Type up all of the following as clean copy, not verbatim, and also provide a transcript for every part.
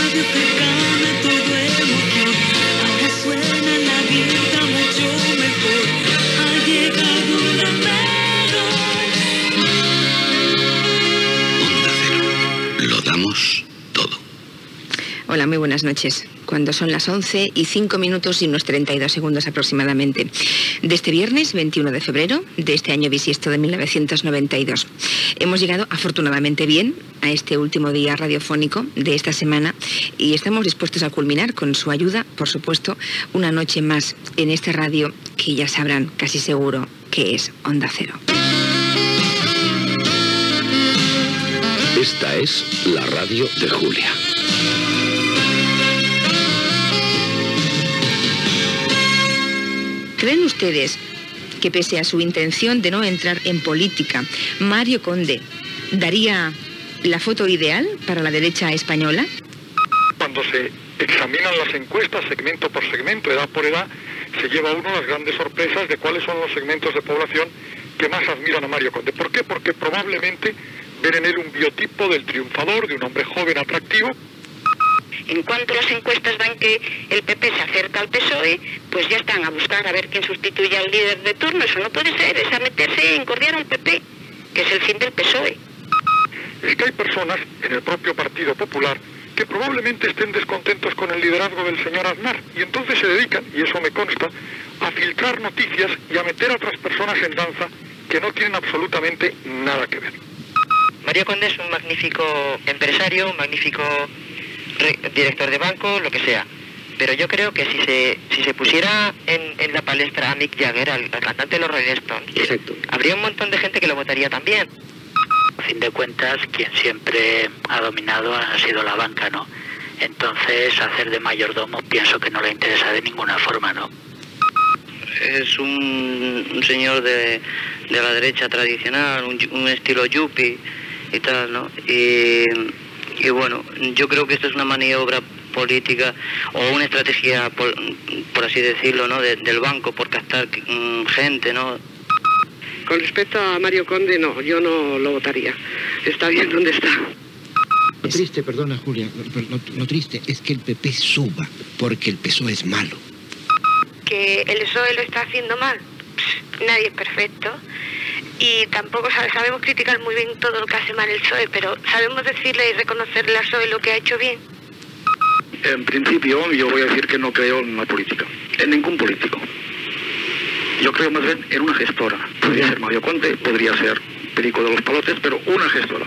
radio cercana, todo emoción. Ahora suena la vida mucho mejor. Ha llegado Onda Cero. Onda Cero. Lo damos todo. Hola, muy buenas noches. Cuando son las 11:05 y unos 32 segundos aproximadamente, de este viernes 21 de febrero de este año bisiesto de 1992. Hemos llegado afortunadamente bien a este último día radiofónico de esta semana y estamos dispuestos a culminar con su ayuda, por supuesto, una noche más en esta radio que ya sabrán casi seguro que es Onda Cero. Esta es la radio de Julia. ¿Creen ustedes que pese a su intención de no entrar en política, Mario Conde daría la foto ideal para la derecha española? Cuando se examinan las encuestas segmento por segmento, edad por edad, se lleva uno las grandes sorpresas de cuáles son los segmentos de población que más admiran a Mario Conde. ¿Por qué? Porque probablemente ven en él un biotipo del triunfador, de un hombre joven atractivo. En cuanto las encuestas dan que el PP se acerca al PSOE, pues ya están a buscar a ver quién sustituye al líder de turno. Eso no puede ser, es a meterse en cordiar al PP, que es el fin del PSOE. Es que hay personas en el propio Partido Popular que probablemente estén descontentos con el liderazgo del señor Aznar y entonces se dedican, y eso me consta, a filtrar noticias y a meter a otras personas en danza que no tienen absolutamente nada que ver. Mario Conde es un magnífico empresario, un magnífico director de banco, lo que sea. Pero yo creo que si se pusiera en la palestra a Mick Jagger, al cantante de los Rolling Stones, exacto, habría un montón de gente que lo votaría también. A fin de cuentas, quien siempre ha dominado ha sido la banca, ¿no? Entonces, hacer de mayordomo pienso que no le interesa de ninguna forma, ¿no? Es un señor de la derecha tradicional, un estilo yuppie y tal, ¿no? Y bueno, yo creo que esto es una maniobra política o una estrategia, por así decirlo, ¿no? Del banco por captar gente, ¿no? Con respecto a Mario Conde, no, yo no lo votaría. Está bien donde está. Lo triste, perdona Julia, lo triste es que el PP suba, porque el PSOE es malo. Que el PSOE lo está haciendo mal, nadie es perfecto. Y tampoco sabemos criticar muy bien todo lo que hace mal el PSOE, pero sabemos decirle y reconocerle al PSOE lo que ha hecho bien. En principio, yo voy a decir que no creo en la política, en ningún político. Yo creo más bien en una gestora. Podría ser Mario Conde, podría ser Perico de los Palotes, pero una gestora.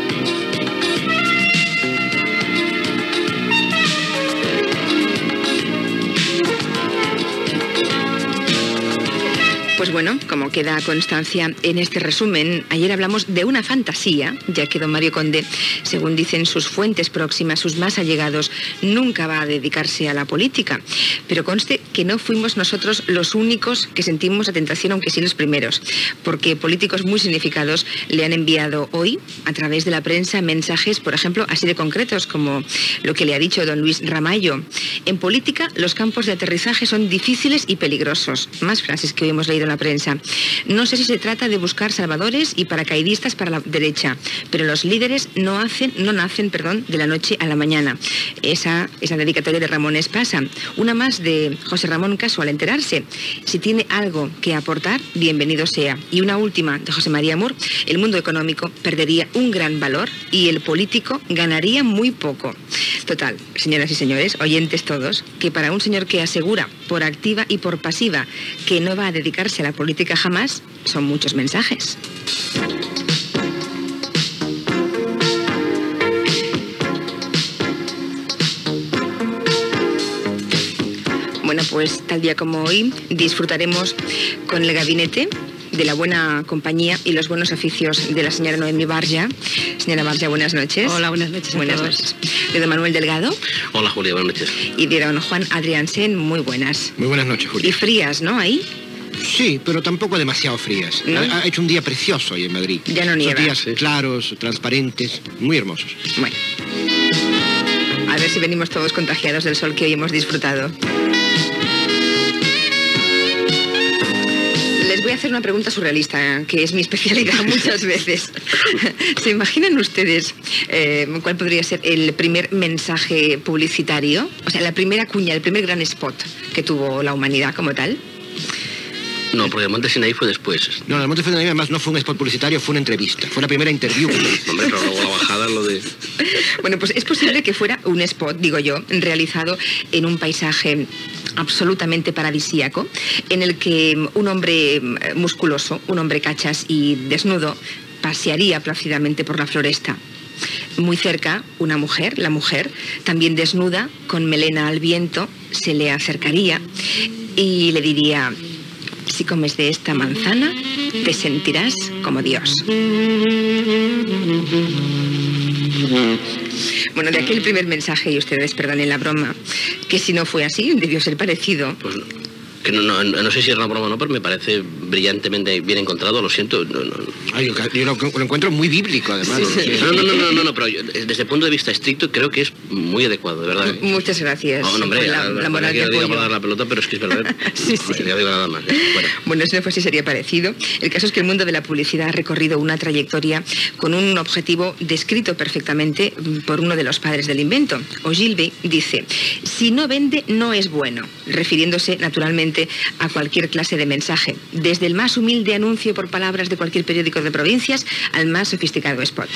Pues bueno, como queda constancia en este resumen, ayer hablamos de una fantasía, ya que don Mario Conde, según dicen sus fuentes próximas, sus más allegados, nunca va a dedicarse a la política. Pero conste que no fuimos nosotros los únicos que sentimos la tentación, aunque sí los primeros, porque políticos muy significados le han enviado hoy, a través de la prensa, mensajes, por ejemplo, así de concretos, como lo que le ha dicho don Luis Ramallo. En política, los campos de aterrizaje son difíciles y peligrosos. Más frases que hoy hemos leído en la prensa. No sé si se trata de buscar salvadores y paracaidistas para la derecha, pero los líderes no nacen de la noche a la mañana. Esa dedicatoria de Ramón Espasa. Una más de José Ramón Caso al enterarse. Si tiene algo que aportar, bienvenido sea. Y una última de José María Mur. El mundo económico perdería un gran valor y el político ganaría muy poco. Total, señoras y señores, oyentes todos, que para un señor que asegura por activa y por pasiva que no va a dedicarse a la política jamás, son muchos mensajes. Bueno, pues tal día como hoy disfrutaremos con el gabinete de la buena compañía y los buenos oficios de la señora Noemí Barja. Señora Barja, buenas noches. Hola, buenas noches. Buenas noches. De don Manuel Delgado. Hola Julia, buenas noches. Y de don Juan Adriansen, muy buenas. Muy buenas noches, Julia. Y frías, ¿no? Ahí. Sí, pero tampoco demasiado frías. ¿No? Ha hecho un día precioso ahí en Madrid. Ya no nieva. Días claros, transparentes, muy hermosos. Bueno. A ver si venimos todos contagiados del sol que hoy hemos disfrutado. Les voy a hacer hacer una pregunta surrealista, que es mi especialidad muchas veces. ¿Se imaginan ustedes cuál podría ser el primer mensaje publicitario? O sea, la primera cuña, el primer gran spot que tuvo la humanidad como tal. No, porque el Monte Sinaí fue después. No, el Monte Sinaí además no fue un spot publicitario, fue una entrevista. Fue la primera interview. Hombre, pero luego la bajada, lo de... Bueno, pues es posible que fuera un spot, digo yo, realizado en un paisaje absolutamente paradisíaco, en el que un hombre musculoso, un hombre cachas y desnudo, pasearía plácidamente por la floresta. Muy cerca, una mujer, la mujer, también desnuda, con melena al viento, se le acercaría y le diría: si comes de esta manzana, te sentirás como Dios. Bueno, de aquel primer mensaje, y ustedes perdonen la broma, que si no fue así, debió ser parecido. Pues que no sé si es una broma o no, pero me parece brillantemente bien encontrado, lo siento. Ay, yo lo encuentro muy bíblico, además. Sí. No, pero desde el punto de vista estricto creo que es muy adecuado, de verdad. Muchas gracias. No, hombre, la moral que diga apoyo. para dar la pelota, pero es que es verdad. Sí. No digo nada más. Bueno, si no fuese sería parecido. El caso es que el mundo de la publicidad ha recorrido una trayectoria con un objetivo descrito perfectamente por uno de los padres del invento. Ogilvy dice: si no vende, no es bueno, refiriéndose naturalmente a cualquier clase de mensaje, desde el más humilde anuncio por palabras de cualquier periódico de provincias al más sofisticado spot.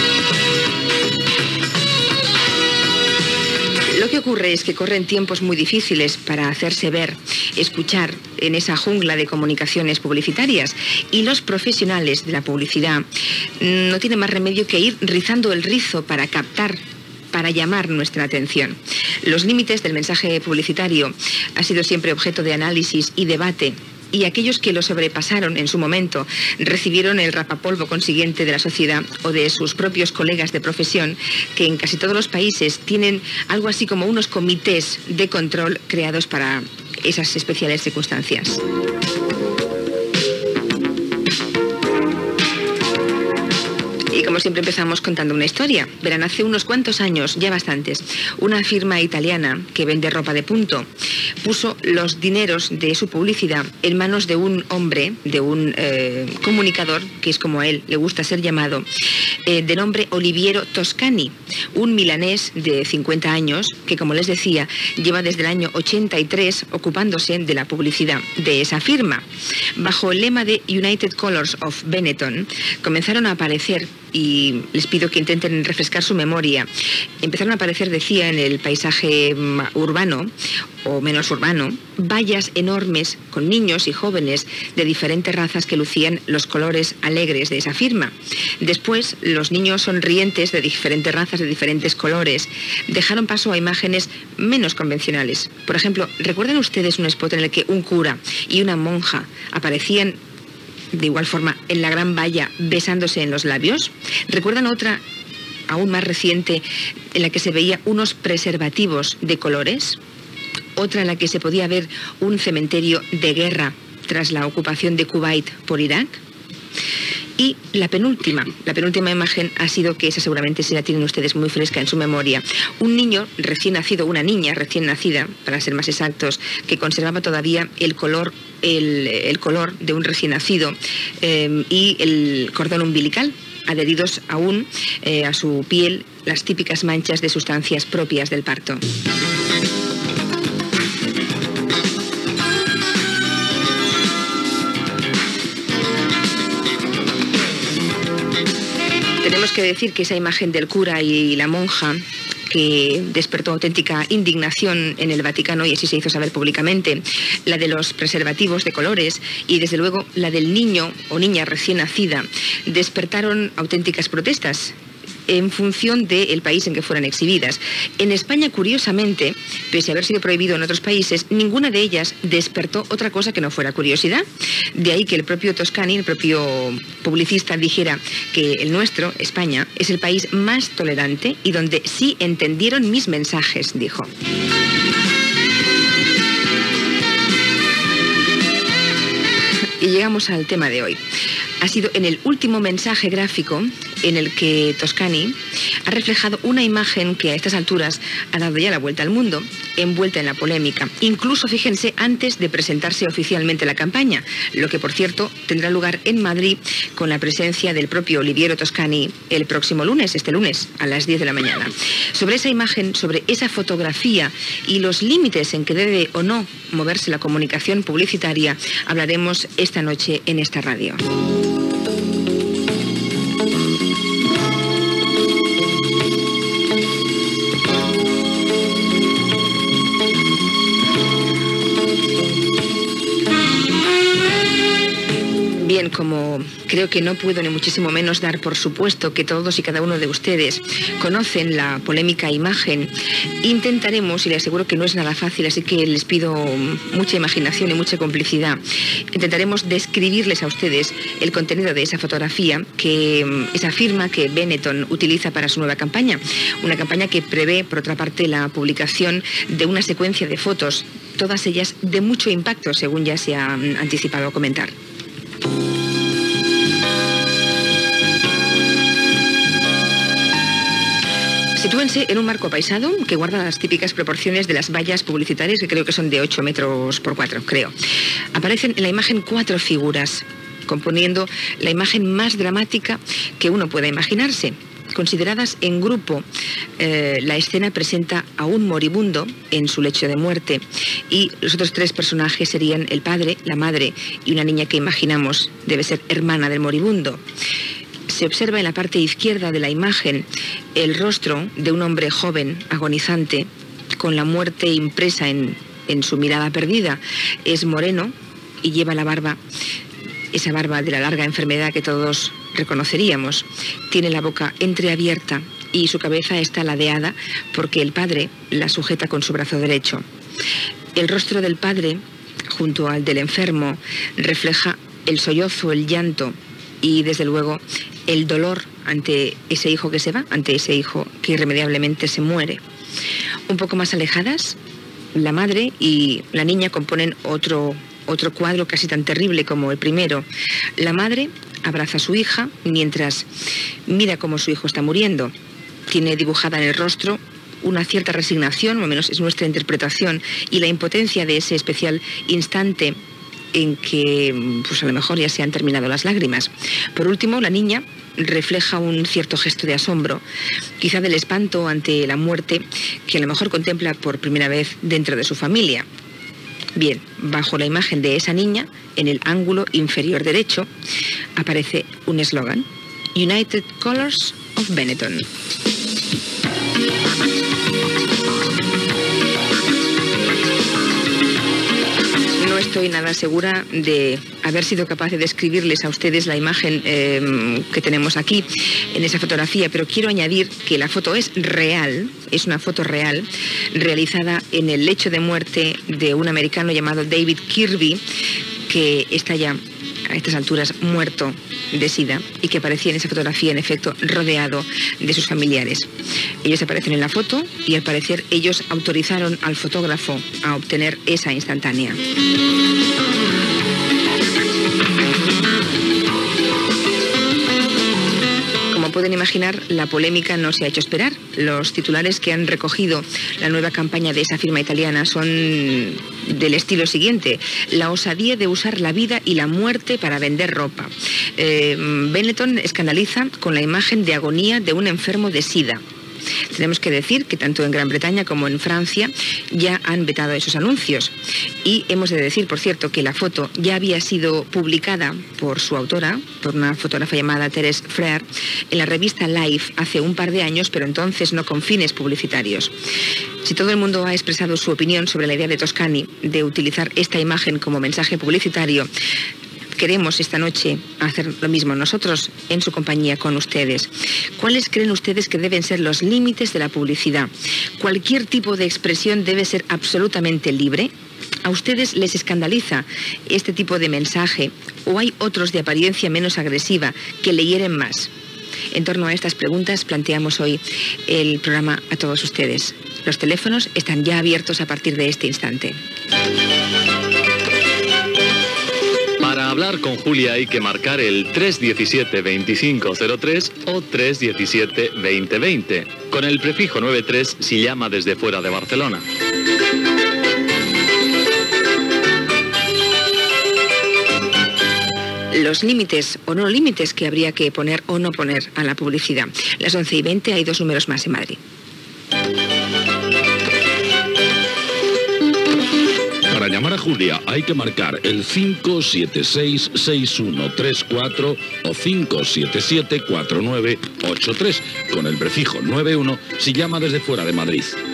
Lo que ocurre es que corren tiempos muy difíciles para hacerse ver, escuchar en esa jungla de comunicaciones publicitarias, y los profesionales de la publicidad no tienen más remedio que ir rizando el rizo para captar, para llamar nuestra atención. Los límites del mensaje publicitario han sido siempre objeto de análisis y debate, y aquellos que lo sobrepasaron en su momento recibieron el rapapolvo consiguiente de la sociedad o de sus propios colegas de profesión, que en casi todos los países tienen algo así como unos comités de control creados para esas especiales circunstancias. Y como siempre empezamos contando una historia. Verán, hace unos cuantos años, ya bastantes, una firma italiana que vende ropa de punto puso los dineros de su publicidad en manos de un hombre, de un comunicador, que es como a él le gusta ser llamado, de nombre Oliviero Toscani, un milanés de 50 años que, como les decía, lleva desde el año 83 ocupándose de la publicidad de esa firma. Bajo el lema de United Colors of Benetton comenzaron a aparecer, y les pido que intenten refrescar su memoria, empezaron a aparecer, decía, en el paisaje urbano o menos urbano, vallas enormes con niños y jóvenes de diferentes razas que lucían los colores alegres de esa firma. Después, los niños sonrientes de diferentes razas, de diferentes colores, dejaron paso a imágenes menos convencionales. Por ejemplo, ¿recuerdan ustedes un spot en el que un cura y una monja aparecían de igual forma en la gran valla besándose en los labios? ¿Recuerdan otra aún más reciente en la que se veía unos preservativos de colores? Otra en la que se podía ver un cementerio de guerra tras la ocupación de Kuwait por Irak. Y la penúltima imagen ha sido, que esa seguramente se la tienen ustedes muy fresca en su memoria, un niño recién nacido, una niña recién nacida, para ser más exactos, que conservaba todavía el color de un recién nacido y el cordón umbilical, adheridos aún a su piel las típicas manchas de sustancias propias del parto. Tenemos que decir que esa imagen del cura y la monja, que despertó auténtica indignación en el Vaticano y así se hizo saber públicamente, la de los preservativos de colores y desde luego la del niño o niña recién nacida, despertaron auténticas protestas en función del país en que fueran exhibidas. En España, curiosamente, pese a haber sido prohibido en otros países, ninguna de ellas despertó otra cosa que no fuera curiosidad. De ahí que el propio Toscani, el propio publicista, dijera que el nuestro, España, es el país más tolerante y donde sí entendieron mis mensajes, dijo. Y llegamos al tema de hoy. Ha sido en el último mensaje gráfico en el que Toscani ha reflejado una imagen que a estas alturas ha dado ya la vuelta al mundo, envuelta en la polémica, incluso, fíjense, antes de presentarse oficialmente la campaña, lo que, por cierto, tendrá lugar en Madrid con la presencia del propio Oliviero Toscani el próximo lunes, este lunes, a las 10 de la mañana. Sobre esa imagen, sobre esa fotografía y los límites en que debe o no moverse la comunicación publicitaria, hablaremos esta noche en esta radio. Bien, como creo que no puedo ni muchísimo menos dar por supuesto que todos y cada uno de ustedes conocen la polémica imagen, intentaremos, y les aseguro que no es nada fácil, así que les pido mucha imaginación y mucha complicidad, intentaremos describirles a ustedes el contenido de esa fotografía, esa firma que Benetton utiliza para su nueva campaña. Una campaña que prevé, por otra parte, la publicación de una secuencia de fotos, todas ellas de mucho impacto, según ya se ha anticipado a comentar. Sitúense en un marco apaisado que guarda las típicas proporciones de las vallas publicitarias, que creo que son de 8 metros por 4, creo. Aparecen en la imagen 4 figuras, componiendo la imagen más dramática que uno pueda imaginarse. Consideradas en grupo, la escena presenta a un moribundo en su lecho de muerte y los otros 3 personajes serían el padre, la madre y una niña que imaginamos debe ser hermana del moribundo. Se observa en la parte izquierda de la imagen el rostro de un hombre joven, agonizante, con la muerte impresa en su mirada perdida. Es moreno y lleva la barba, esa barba de la larga enfermedad que todos reconoceríamos. Tiene la boca entreabierta y su cabeza está ladeada porque el padre la sujeta con su brazo derecho. El rostro del padre, junto al del enfermo, refleja el sollozo, el llanto y, desde luego, el dolor ante ese hijo que se va, ante ese hijo que irremediablemente se muere. Un poco más alejadas, la madre y la niña componen otro cuadro casi tan terrible como el primero. La madre abraza a su hija mientras mira cómo su hijo está muriendo. Tiene dibujada en el rostro una cierta resignación, o al menos es nuestra interpretación, y la impotencia de ese especial instante en que pues a lo mejor ya se han terminado las lágrimas. Por último, la niña refleja un cierto gesto de asombro, quizá del espanto ante la muerte que a lo mejor contempla por primera vez dentro de su familia. Bien, bajo la imagen de esa niña, en el ángulo inferior derecho, aparece un eslogan: United Colors of Benetton. No estoy nada segura de haber sido capaz de describirles a ustedes la imagen que tenemos aquí en esa fotografía, pero quiero añadir que la foto es real, es una foto real, realizada en el lecho de muerte de un americano llamado David Kirby, que está ya a estas alturas muerto de SIDA y que aparecía en esa fotografía, en efecto, rodeado de sus familiares. Ellos aparecen en la foto y, al parecer, ellos autorizaron al fotógrafo a obtener esa instantánea. Como pueden imaginar, la polémica no se ha hecho esperar. Los titulares que han recogido la nueva campaña de esa firma italiana son del estilo siguiente: la osadía de usar la vida y la muerte para vender ropa. Benetton escandaliza con la imagen de agonía de un enfermo de SIDA. Tenemos que decir que tanto en Gran Bretaña como en Francia ya han vetado esos anuncios. Y hemos de decir, por cierto, que la foto ya había sido publicada por su autora, por una fotógrafa llamada Thérèse Frère, en la revista Life hace un par de años, pero entonces no con fines publicitarios. Si todo el mundo ha expresado su opinión sobre la idea de Toscani de utilizar esta imagen como mensaje publicitario, queremos esta noche hacer lo mismo nosotros en su compañía con ustedes. ¿Cuáles creen ustedes que deben ser los límites de la publicidad? ¿Cualquier tipo de expresión debe ser absolutamente libre? ¿A ustedes les escandaliza este tipo de mensaje o hay otros de apariencia menos agresiva que le hieren más? En torno a estas preguntas planteamos hoy el programa a todos ustedes. Los teléfonos están ya abiertos a partir de este instante. Para hablar hablar con Julia hay que marcar el 317-2503 o 317-2020, con el prefijo 93 si llama desde fuera de Barcelona. Los límites o no límites que habría que poner o no poner a la publicidad. Las 11:20 hay 2 números más en Madrid. Para llamar a Julia hay que marcar el 576-6134 o 577-4983 con el prefijo 91 si llama desde fuera de Madrid.